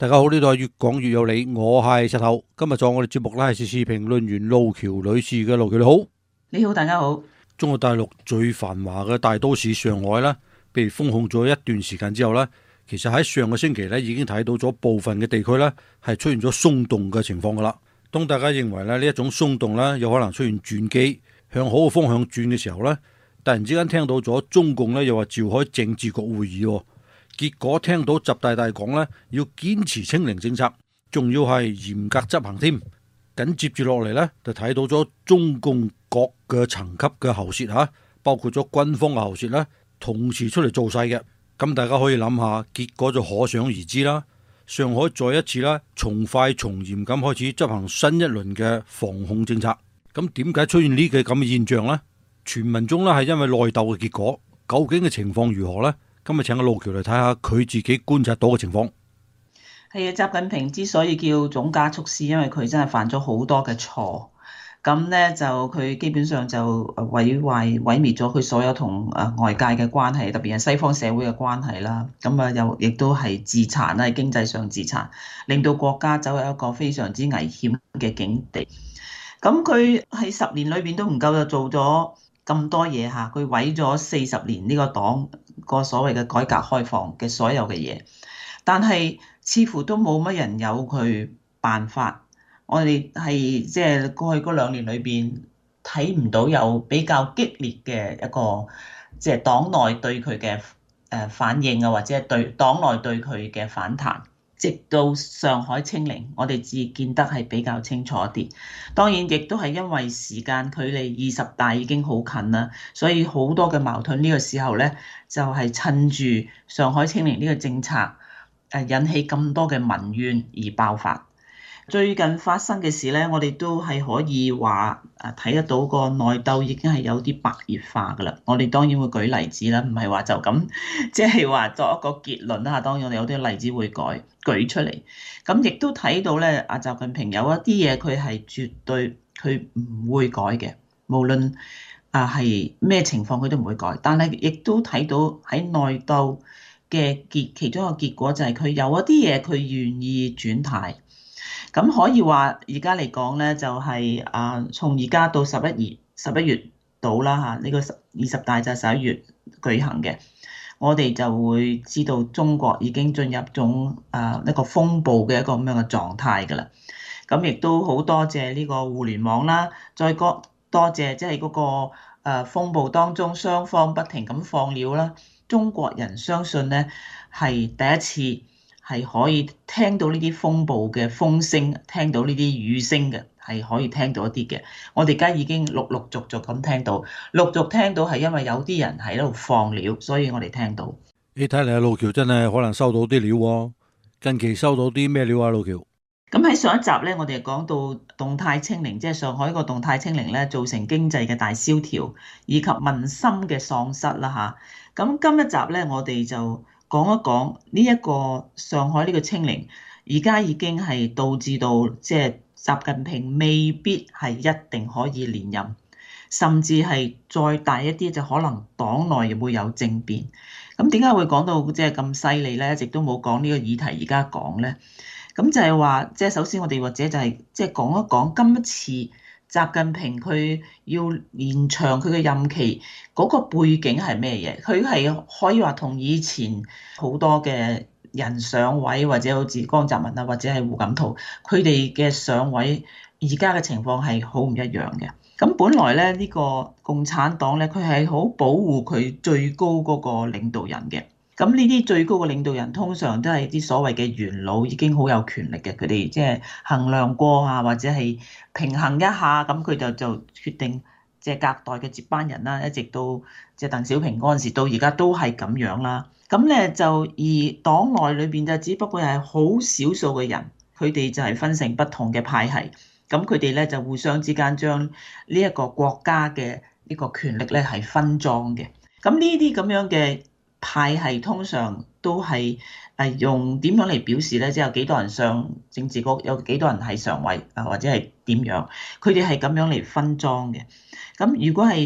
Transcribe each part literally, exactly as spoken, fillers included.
大家好，呢度係越講越有理，我係石頭。今日做我哋節目咧係時事評論員路橋女士嘅。路橋你好。 你好，大家好。 中國大陸最繁華嘅大都市上海咧，被封控咗一段時間之後咧，其實喺上個星期咧已經睇到咗部分嘅地區咧係出現咗鬆動嘅情況噶啦。當大家認為咧呢一種鬆動咧有可能出現轉機，向好嘅方向轉嘅時候咧，突然之間聽到咗中共咧又話召開政治局會議。結果聽到習大大講咧，要堅持清零政策，仲要係嚴格執行添。緊接住落嚟咧，就睇到咗中共各個層級嘅喉舌吓，包括咗軍方嘅喉舌咧，同時出嚟做勢嘅。咁大家可以諗下，結果就可想而知啦。上海再一次啦，從快從嚴咁開始執行新一輪嘅防控政策。咁點解出現呢個咁嘅現象呢？傳聞中咧係因為內鬥嘅結果，究竟嘅情況如何呢？今日請個路橋嚟睇下佢自己觀察到嘅情況。 係啊，習近平之所以叫總加速師，因為佢真係犯咗好多嘅錯。咁咧就佢基本上就毀壞毀滅咗佢所有同誒外界嘅關係，特別係西方社會嘅關係啦。咁啊又亦都係自殘啦，喺經濟上自殘，令到國家走入一個非常之危險嘅境地。咁佢喺十年裏邊都唔夠就做咗咁多嘢嚇，佢毀咗四十年呢個黨個所謂嘅改革開放嘅所有嘅嘢，但係似乎都冇乜人有佢辦法。我哋係即係過去嗰兩年裏邊睇唔到有比較激烈嘅一個即係黨內對佢嘅誒反應啊，或者係對黨內對佢嘅反彈。直到上海清零，我哋至見得係比較清楚啲。當然，亦都係因為時間距離二十大已經好近啦，所以好多嘅矛盾呢個時候咧，就係趁住上海清零呢個政策誒引起咁多嘅民怨而爆發。最近發生嘅事咧，我哋都係可以話誒睇得到個內鬥已經係有啲白熱化㗎啦。我哋當然會舉例子啦，唔係話就咁即係話作一個結論啦。當然我哋有啲例子會改舉出嚟。咁亦都睇到咧，阿習近平有一啲嘢佢係絕對佢唔會改嘅，無論啊係咩情況佢都唔會改。但係亦都睇到喺內鬥嘅結其中一個結果就係佢有一啲嘢佢願意轉態。咁可以話而家嚟講咧，就係啊，從而家到十一月十一月到啦嚇，呢個二十大就係十一月舉行嘅，我哋就會知道中國已經進入種啊一個風暴嘅一個咁樣嘅狀態㗎啦。咁亦都好多謝呢個互聯網啦，再多多謝即係嗰個誒風暴當中雙方不停咁放料啦。中國人相信咧係第一次係可以聽到呢啲風暴嘅風聲，聽到呢啲雨聲嘅，係可以聽到一啲嘅。我哋而家已經陸陸續續咁聽到，陸續聽到係因為有啲人喺度放料，所以我哋聽到。 你睇嚟阿路橋真係可能收到啲料喎。近期收到啲咩料啊？路橋？ 咁喺上一集咧，我哋講到動態清零，即係上海個動態清零咧，造成經濟嘅大蕭條，以及民心嘅喪失啦嚇。咁今一集咧，我哋就講一講呢一個上海呢個清零，而家已經係導致到即係習近平未必係一定可以連任，甚至係再大一啲就可能黨內會有政變。咁點解會講到即係咁犀利咧？一直都冇講呢個議題，而家講咧，咁就係話即係首先我哋或者就係即係講一講今一次習近平佢要延長佢嘅任期嗰個背景係咩嘢？佢係可以話同以前好多嘅人上位，或者好似江澤民啊，或者係胡錦濤，佢哋嘅上位而家嘅情況係好唔一樣嘅。咁本來咧呢個共產黨咧，佢係好保護佢最高嗰個領導人嘅。咁呢啲最高嘅領導人通常都係啲所謂嘅元老，已經好有權力嘅，佢哋即係衡量過啊，或者係平衡一下，咁佢就就決定即係隔代嘅接班人啦，一直到即係鄧小平嗰陣時到而家都係咁樣啦。咁咧就而黨內裏邊就只不過係好少數嘅人，佢哋就係分成不同嘅派系，咁佢哋咧就互相之間將呢一個國家嘅呢個權力咧係分贓嘅。咁呢啲咁樣嘅派系通常都係誒用點樣嚟表示咧？即係有幾多人上政治局，有幾多人係上位啊，或者係點樣？佢哋係咁樣嚟分贓嘅。咁如果係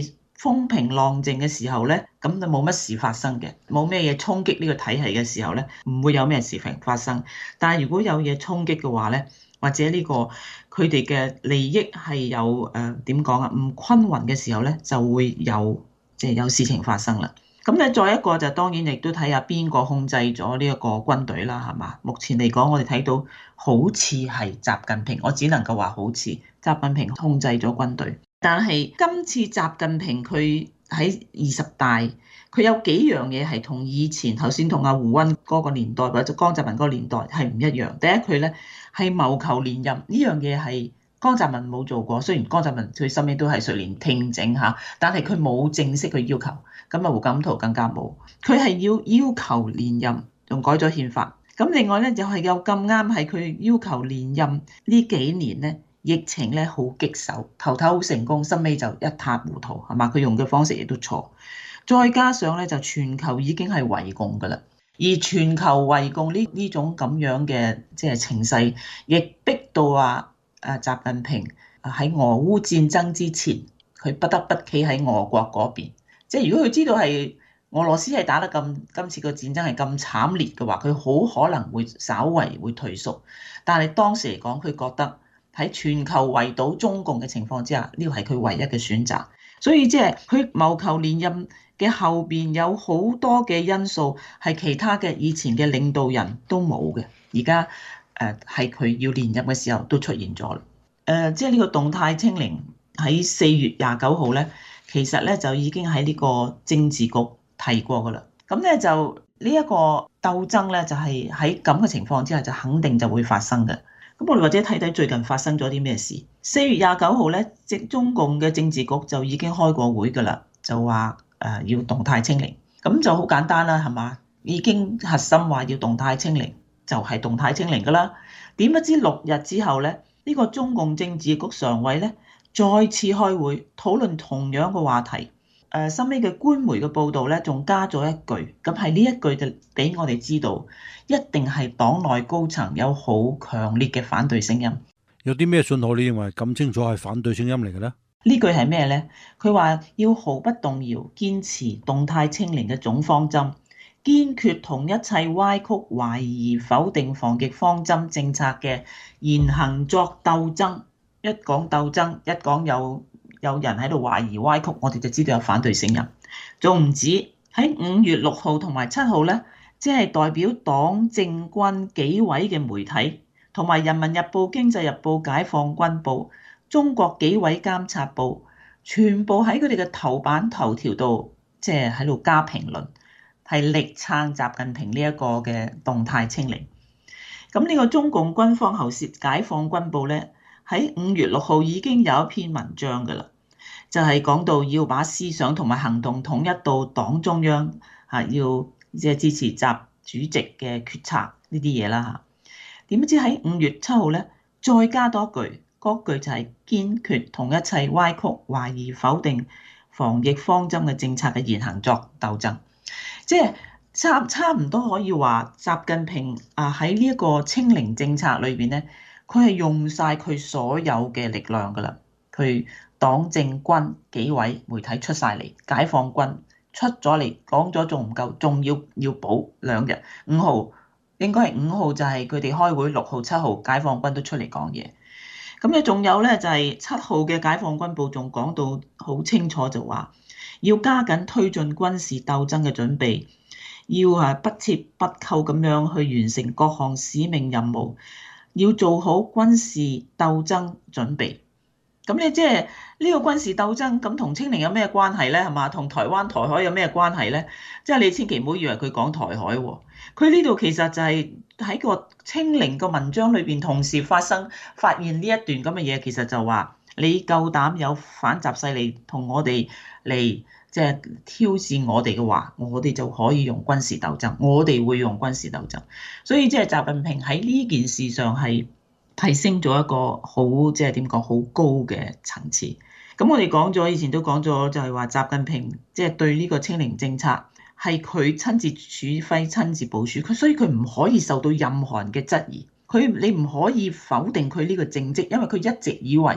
風平浪靜嘅時候咧，咁就冇乜事發生嘅，冇咩嘢衝擊呢個體系嘅時候咧，唔會有咩事情發生。但係如果有嘢衝擊嘅話咧，或者呢個佢哋嘅利益係有誒點講啊，唔均勻嘅時候咧，就會有即係有事情發生啦。咁咧，再一個就當然亦都睇下邊個控制咗呢一個軍隊啦，係嘛？目前嚟講，我哋睇到好似係習近平，我只能夠話好似習近平控制咗軍隊。但係今次習近平佢喺二十大，佢有幾樣嘢係同以前頭先同阿胡溫嗰個年代或者江澤民嗰個年代係唔一樣。第一，佢咧係謀求連任，呢樣嘢係江澤民冇做過。雖然江澤民佢身邊都係垂簾聽政嚇，但係佢冇正式去要求。咁啊，胡錦濤更加冇，佢係要要求連任，仲改咗憲法。咁另外咧，就係有咁啱係佢要求連任呢幾年咧，疫情咧好棘手，頭頭好成功，心尾就一塌糊塗，係嘛？佢用嘅方式亦都錯，再加上咧就全球已經係圍共㗎啦，而全球圍共呢呢種咁樣嘅即係情勢，亦逼到啊啊習近平喺俄烏戰爭之前，佢不得不企喺俄國嗰邊。即係如果佢知道係俄羅斯係打得咁今次個戰爭係咁慘烈嘅話，佢好可能會稍為會退縮。但係當時嚟講，佢覺得喺全球圍堵中共嘅情況之下，呢個係佢唯一嘅選擇。所以即係佢謀求連任嘅後邊有好多嘅因素係其他嘅以前嘅領導人都冇嘅，而家誒係佢要連任嘅時候都出現咗啦。誒即係呢個動態清零喺四月廿九號咧。其實咧就已經喺呢個政治局提過噶啦，咁咧就呢一個鬥爭咧就係喺咁嘅情況之下就肯定就會發生嘅。咁我哋或者睇睇最近發生咗啲咩事。四月廿九號咧，即中共嘅政治局就已經開過會噶啦，就話誒要動態清零，咁就好簡單啦，係嘛？已經核心話要動態清零，就係動態清零噶啦。點不知六日之後咧，呢個中共政治局常委咧，再次開會討論同樣嘅話題，誒，收尾嘅官媒嘅報導咧，仲加咗一句，咁係呢一句就俾我哋知道，一定係黨內高層有好強烈嘅反對聲音。 有啲咩信號你認為咁清楚係反對聲音嚟嘅呢？ 呢句係咩呢？佢話要毫不動搖堅持動態清零嘅總方針，堅決同一切歪曲、懷疑、否定防疫方針政策嘅言行作鬥爭。一講鬥爭，一講有有人喺度懷疑歪曲，我哋就知道有反對聲音。仲唔止喺五月六號同埋七號咧，即係代表黨政軍紀委嘅媒體，同埋《人民日報》、《經濟日報》、《解放軍報》、《中國紀委監察報》，全部喺佢哋嘅頭版頭條度，即係喺度加評論，係力撐習近平呢一個嘅動態清零。咁呢個中共軍方喉舌《解放軍報》咧，喺五月六號已經有一篇文章㗎啦，就係講到要把思想同埋行動統一到黨中央嚇，要即係支持習主席嘅決策呢啲嘢啦嚇。點知喺五月七號咧，再加多句，嗰句就係堅決同一切歪曲、懷疑、否定防疫方針嘅政策嘅言行作鬥爭，即係差差唔多可以話習近平啊喺呢一個清零政策裏邊咧。佢係用晒佢所有嘅力量㗎啦，佢黨政軍紀委媒體出晒嚟，解放軍出咗嚟講咗仲唔夠，仲要要補兩日。五號應該係五號就係佢哋開會，六號七號解放軍都出嚟講嘢。咁咧仲有咧就係七號嘅解放軍報仲講到好清楚，就話要加緊推進軍事鬥爭嘅準備，要係不折不扣咁樣去完成各項使命任務。要做好軍事鬥爭準備，咁你即係呢個軍事鬥爭咁同清零有咩關係咧？係嘛？同台灣台海有咩關係咧？即係你千祈唔好以為佢講台海喎，佢呢度其實就係喺個清零個文章裏邊同時發生發現呢一段咁嘅嘢，其實就話你夠膽有反習勢力同我哋嚟即係挑戰我哋嘅話，我哋就可以用軍事鬥爭，我哋會用軍事鬥爭。所以即係習近平喺呢件事上係提升咗一個好即係點講好高嘅層次。咁我哋講咗以前都講咗，就係話習近平即係對呢個清零政策係佢親自指揮、親自部署，佢所以佢唔可以受到任何人嘅質疑。佢你唔可以否定佢呢個政績，因為佢一直以為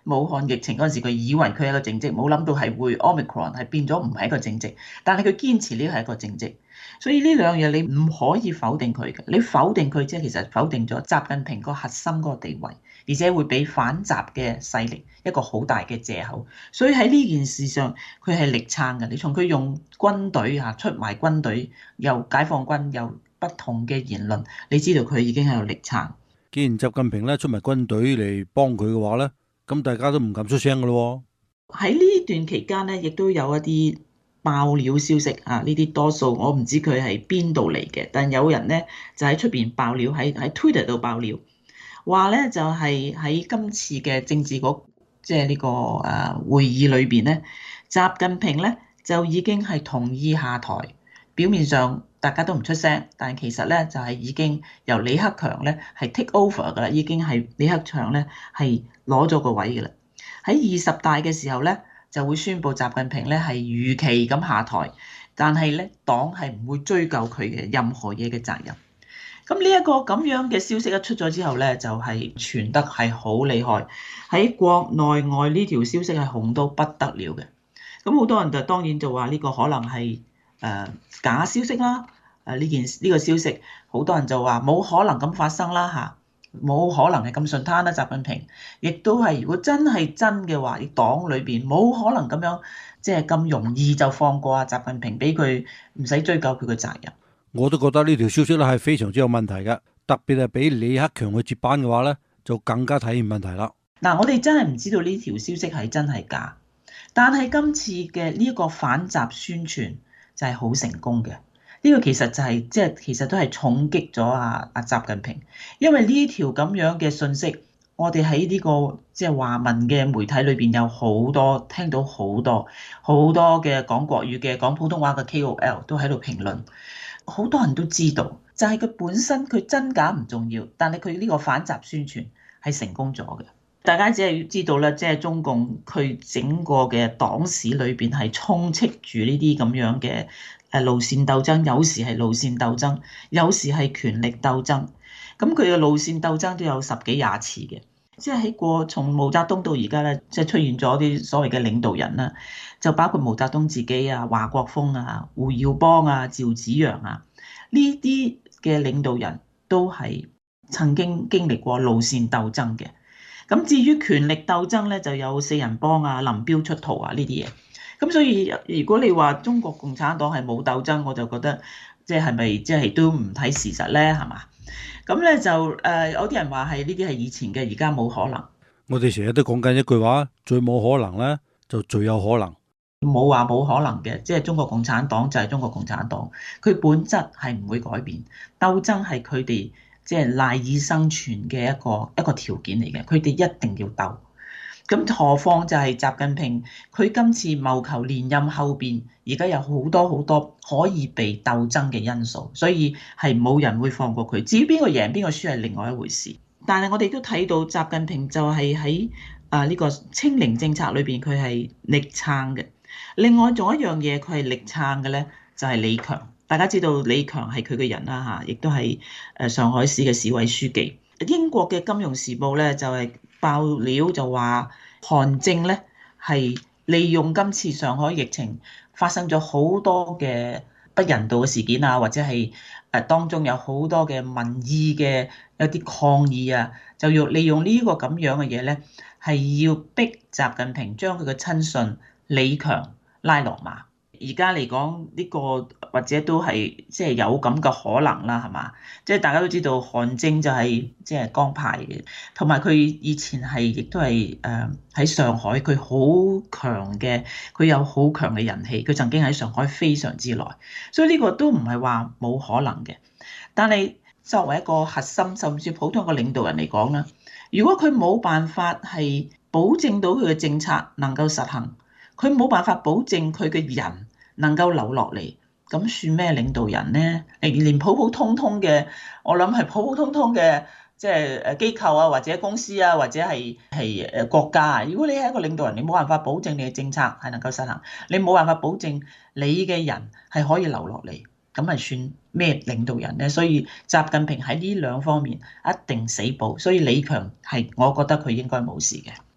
武漢疫情嗰陣時，佢以為佢係一個政績，冇諗到係會 Omicron 係變咗唔係一個政績，但係佢堅持呢個係一個政績。所以呢兩樣嘢你唔可以否定佢嘅，你否定佢即係其實否定咗習近平個核心嗰個地位，而且會俾反習嘅勢力一個好大嘅藉口。所以喺呢件事上，佢係力撐嘅。你從佢用軍隊嚇出賣軍隊，又解放軍又不同嘅言論，你知道佢已經喺度力撐。 既然習近平咧出埋軍隊嚟幫佢嘅話咧，咁大家都唔敢出聲噶咯。 喺呢段期間咧，亦都有一啲爆料消息啊！呢啲多數我唔知佢係邊度嚟嘅，但有人咧就喺出邊爆料，喺喺 Twitter 度爆料，話咧就係喺今次嘅政治局即係呢個誒會議裏邊咧，習近平咧就已經係同意下台。表面上大家都唔出聲，但其實咧就係已經由李克強咧係 take over 噶啦，已經係李克強咧係攞咗個位噶啦。喺二十大嘅時候咧，就會宣布習近平咧係如期咁下台，但係咧黨係唔會追究佢嘅任何嘢嘅責任。咁呢一個咁樣嘅消息一出咗之後咧，就係傳得係好厲害，喺國內外呢條消息係紅到不得了嘅。咁好多人就當然就話呢個可能係誒假消息啦。誒呢件呢個消息，好多人就話冇可能咁發生啦嚇。冇可能係咁順攤啦，習近平亦都係，如果真係真嘅話，黨裏邊冇可能咁樣即係咁容易就放過啊習近平，俾佢唔使追究佢嘅責任。 我都覺得呢條消息咧係非常之有問題嘅，特別係俾李克強去接班嘅話咧，就更加體現問題啦。 嗱，我哋真係唔知道呢條消息係真係假，但係今次嘅呢個反習宣傳就係好成功嘅。呢個其實就係即係其實都係重擊咗阿阿習近平，因為呢條咁樣嘅信息，我哋喺呢個即係華文嘅媒體裏邊有好多聽到好多好多嘅講國語嘅講普通話嘅 K O L 都喺度評論，好多人都知道，就係佢本身佢真假唔重要，但係佢呢個反習宣傳係成功咗嘅。大家只係要知道咧，即係中共佢整個嘅黨史裏邊係充斥住呢啲咁樣嘅誒路線鬥爭，有時係路線鬥爭，有時係權力鬥爭。咁佢嘅路線鬥爭都有十幾廿次嘅，即係喺過從毛澤東到而家咧，即係出現咗啲所謂嘅領導人啦，就包括毛澤東自己啊、華國鋒啊、胡耀邦啊、趙紫陽啊，呢啲嘅領導人都係曾經經歷過路線鬥爭嘅。咁至於權力鬥爭咧，就有四人幫啊、林彪出逃啊呢啲嘢。咁所以如果你話中國共產黨係冇鬥爭，我就覺得即係係咪即係都唔睇事實咧，係嘛？咁咧就誒有啲人話係呢啲係以前嘅，而家冇可能。 我哋成日都講緊一句話，最冇可能咧就最有可能。 冇話冇可能嘅，即係中國共產黨就係中國共產黨，佢本質係唔會改變。鬥爭係佢哋即係賴以生存嘅一個一個條件嚟嘅，佢哋一定要鬥。咁何況就係習近平，佢今次謀求連任後邊，而家有好多好多可以被鬥爭嘅因素，所以係冇人會放過佢。至於邊個贏邊個輸係另外一回事。但係我哋都睇到習近平就係喺啊呢個清零政策裏邊，佢係力撐嘅。另外仲有一樣嘢，佢係力撐嘅咧，就係李強。大家知道李強係佢嘅人啦嚇，亦都係誒上海市嘅市委書記。英國嘅《金融時報》咧就係爆料就話，韓正咧係利用今次上海疫情發生咗好多嘅不人道嘅事件啊，或者係誒當中有好多嘅民意嘅有啲抗議啊，就要利用呢個咁樣嘅嘢咧，係要逼習近平將佢嘅親信李強拉落馬。而家嚟講呢個或者都係即係有咁嘅可能啦，係嘛？即係大家都知道韓正就係即係江派嘅，同埋佢以前係亦都係誒喺上海，佢好強嘅，佢有好強嘅人氣，佢曾經喺上海非常之耐，所以呢個都唔係話冇可能嘅。但係作為一個核心甚至普通嘅領導人嚟講啦，如果佢冇辦法係保證到佢嘅政策能夠實行，佢冇辦法保證佢嘅人能夠留落嚟，咁算咩領導人呢？連普普通通嘅，我諗係普普通通嘅，即係誒機構啊，或者公司啊，或者係係誒國家啊。如果你係一個領導人，你冇辦法保證你嘅政策係能夠實行，你冇辦法保證你嘅人係可以留落嚟，咁係算咩領導人呢？所以習近平喺呢兩方面一定死保，所以李強係我覺得佢應該冇事嘅。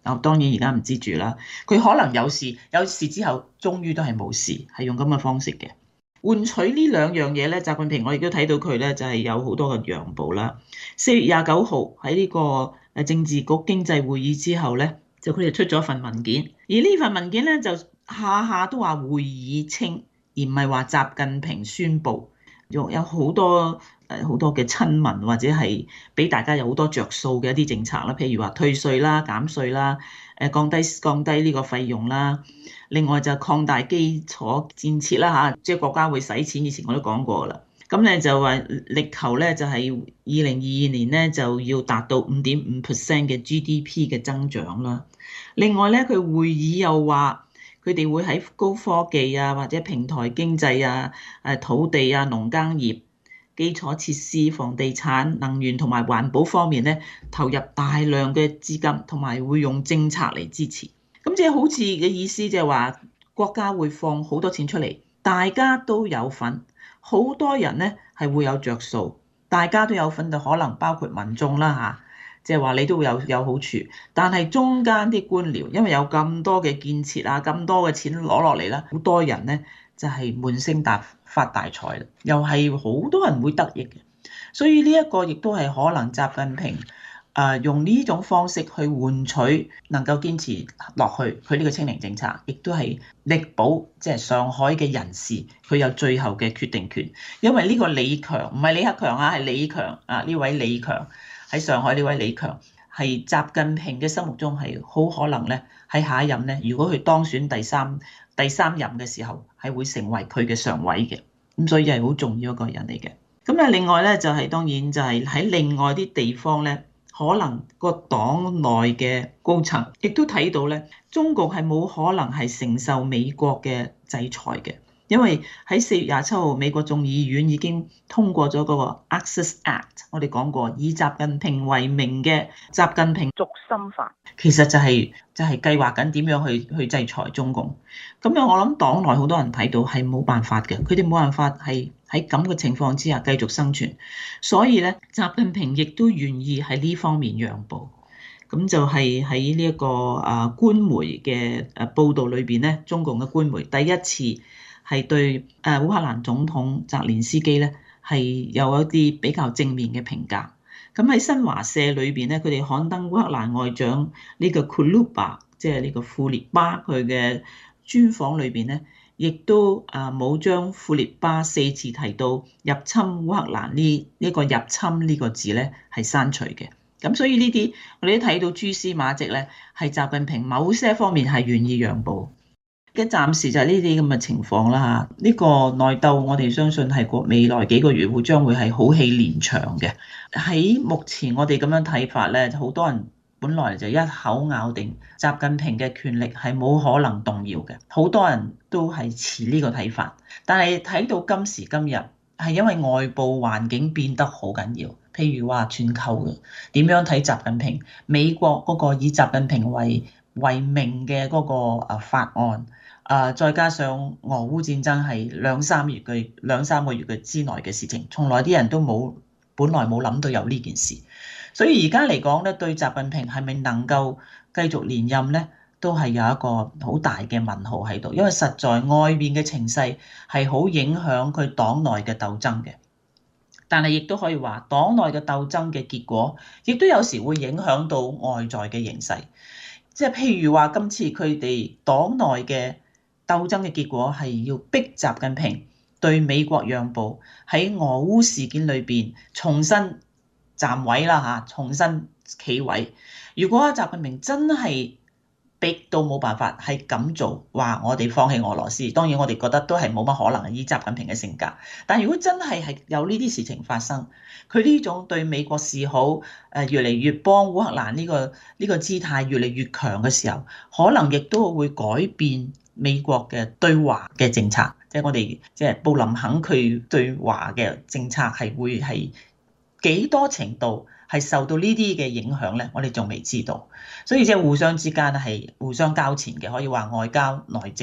啊，當然而家唔知住啦。佢可能有事，有事之後終於都係冇事，係用咁嘅方式嘅。換取呢兩樣嘢咧，習近平我亦都睇到佢咧就係有好多嘅讓步啦。四月廿九號喺呢個誒政治局經濟會議之後咧，就佢哋出咗一份文件，而呢份文件咧就下下都話會議稱，而唔係話習近平宣佈。有有好多誒好多嘅親民或者係俾大家有好多着數嘅一啲政策啦，譬如話退稅啦、減稅啦、誒降低降低呢個費用啦，另外就擴大基礎建設啦嚇，即係國家會使錢，以前我都講過啦。咁咧就話力求咧就係二零二二年咧就要達到五點五 percent 嘅 G D P 嘅增長啦。另外咧佢會議又話，佢哋會喺高科技啊，或者平台經濟啊、誒土地啊、農耕業、基礎設施、房地產、能源同埋環保方面咧，投入大量嘅資金，同埋會用政策嚟支持。咁即係好似嘅意思，就係話國家會放好多錢出嚟，大家都有份，好多人咧係會有着數，大家都有份，就可能包括民眾啦嚇。即係話你都會有有好處，但係中間啲官僚，因為有咁多嘅建設啊，咁多嘅錢攞落嚟啦，好多人咧就係悶聲大發大財啦，又係好多人會得益嘅。所以呢一個亦都係可能習近平啊用呢種方式去換取能夠堅持落去佢呢個清零政策，亦都係力保即係上海嘅人士佢有最後嘅決定權，因為呢個李強唔係李克強啊，係李強啊，呢位李強。喺上海呢位李強係習近平嘅心目中係好可能咧，喺下一任咧，如果佢當選第三第三任嘅時候，係會成為佢嘅常委嘅，咁所以係好重要一個人嚟嘅。咁啊，另外咧就係當然就係喺另外啲地方咧，可能個黨內嘅高層亦都睇到咧，中國係冇可能係承受美國嘅制裁嘅。因為喺四月廿七號，美國眾議院已經通過咗嗰個 Access Act， 我哋講過以習近平為名嘅習近平軸心法，其實就係、是、就係、是、計劃緊點樣去去制裁中共。咁樣我諗黨內好多人睇到係冇辦法嘅，佢哋冇辦法係喺咁嘅情況之下繼續生存，所以咧習近平亦都願意喺呢方面讓步。咁就係喺呢一個啊官媒嘅誒報導裏邊咧，中共嘅官媒第一次係對誒烏克蘭總統澤連斯基咧係有一啲比較正面嘅評價。咁喺新華社裏邊咧，佢哋刊登烏克蘭外長呢個庫魯巴，即係呢個庫列巴佢嘅專訪裏邊咧，亦都啊冇將庫列巴四次提到入侵烏克蘭呢呢個入侵呢個字咧係刪除嘅。咁所以呢啲我哋都睇到蛛絲馬跡咧，係習近平某些方面係願意讓步。嘅暫時就係呢啲咁嘅情況啦嚇，呢個內鬥我哋相信係過未來幾個月會將會係好戲連場嘅。喺目前我哋咁樣睇法咧，好多人本來就一口咬定習近平嘅權力係冇可能動搖嘅，好多人都係持呢個睇法。但係睇到今時今日，係因為外部環境變得好緊要，譬如話全球點樣睇習近平，美國嗰個以習近平為為名嘅嗰個啊法案。啊！再加上俄烏戰爭係兩三月嘅兩三個月嘅之內嘅事情，從來啲人都冇本來冇諗到有呢件事，所以而家嚟講咧，對習近平係咪能夠繼續連任咧，都係有一個好大嘅問號喺度，因為實在外邊嘅情勢係好影響佢黨內嘅鬥爭嘅，但係亦都可以話黨內嘅鬥爭嘅結果，亦都有時會影響到外在嘅形勢，即係譬如話今次佢哋黨內嘅鬥爭嘅結果係要逼習近平對美國讓步，喺俄烏事件裏邊重新站位啦嚇，重新企位。如果習近平真係逼到冇辦法係咁做，話我哋放棄俄羅斯，當然我哋覺得都係冇乜可能，以習近平嘅性格。但如果真係係有呢啲事情發生，佢呢種對美國示好，誒越嚟越幫烏克蘭呢個呢個姿態越嚟越強嘅時候，可能亦都會改變美國嘅對華嘅政策，即係我哋即係布林肯佢對華嘅政策係會係幾多程度係受到呢啲嘅影響咧？我哋仲未知道，所以即係互相之間係互相交纏嘅，可以話外交內政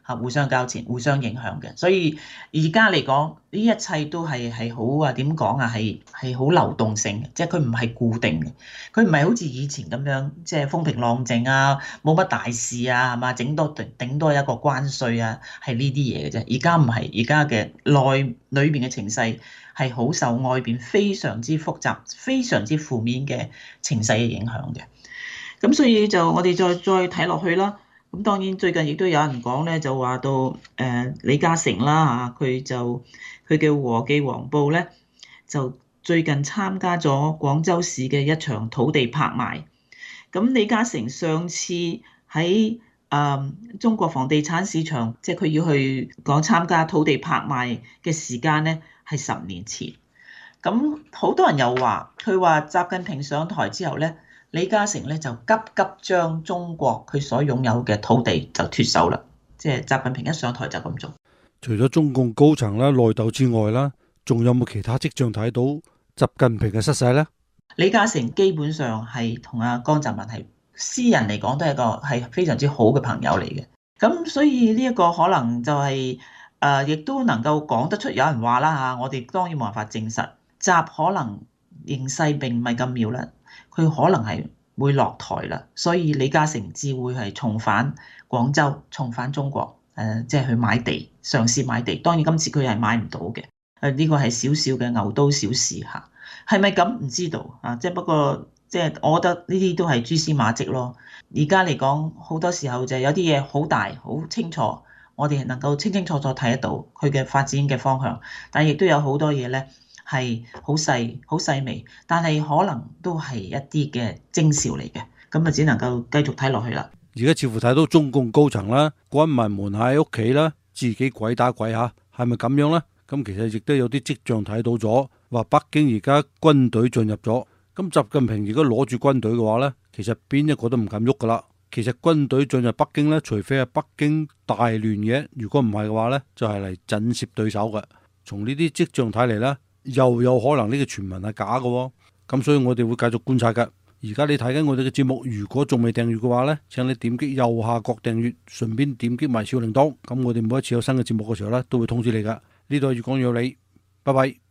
嚇互相交戰、互相影響嘅。所以而家嚟講，呢一切都係係好啊，點講啊，係係好流動性嘅，即係佢唔係固定嘅，佢唔係好似以前咁樣，即係風平浪靜啊，冇乜大事啊，係嘛？整多頂頂多一個關稅啊，係呢啲嘢嘅啫。而家唔係，而家嘅內裏邊嘅情勢係好受外邊非常之複雜、非常之負面嘅情勢嘅影響嘅。咁所以就我哋再再睇落去啦。咁當然最近亦都有人講咧，就話到誒、呃、李嘉誠啦嚇，佢就佢嘅和記黃埔咧，就最近參加咗廣州市嘅一場土地拍賣。咁李嘉誠上次喺誒、呃、中國房地產市場，即係佢要去講參加土地拍賣嘅時間咧，係十年前。咁好多人又話，佢話習近平上台之後咧，李嘉誠咧就急急將中國佢所擁有嘅土地就脫手啦，即係習近平一上台就咁做。 除咗中共高層啦、內鬥之外啦，仲有冇其他跡象睇到習近平嘅失勢呢？ 李嘉誠基本上係同阿江澤民係私人嚟講都係一個係非常之好嘅朋友嚟嘅。咁所以呢一個可能就係、是、誒、呃，亦都能夠講得出。有人話啦嚇，我哋當然冇辦法證實，習可能形勢並唔係咁妙啦。佢可能係會落台啦，所以李嘉誠至會係重返廣州，重返中國，誒、呃，即係去買地，嘗試買地。當然今次佢係買唔到嘅，誒、呃，呢個係少少嘅牛刀小試嚇，係咪咁唔知道啊？即係不過，即係我覺得呢啲都係蛛絲馬跡咯。而家嚟講，好多時候就有啲嘢好大、好清楚，我哋能夠清清楚楚睇得到佢嘅發展嘅方向，但亦都有好多嘢咧。係好細好細微，但係可能都係一啲嘅徵兆嚟嘅，咁啊只能夠繼續睇落去啦。 而家似乎睇到中共高層啦，關埋門喺屋企啦，自己鬼打鬼嚇，係咪咁樣呢？咁其實亦都有啲跡象睇到咗，話北京而家軍隊進入咗。咁習近平如果攞住軍隊嘅話呢，其實邊一個都唔敢喐噶啦。其實軍隊進入北京呢，除非係北京大亂嘅，如果唔係嘅話呢，就係嚟震懾對手嘅。從呢啲跡象睇嚟呢，又有可能呢個傳聞係假嘅喎，咁所以我哋會繼續觀察嘅。而家你睇緊我哋嘅節目，如果仲未訂閱嘅話呢，請你點擊右下角訂閱，順便點擊埋小鈴鐺，咁我哋每一次有新嘅節目嘅時候呢，都會通知你噶。呢度係粵講有理，拜拜。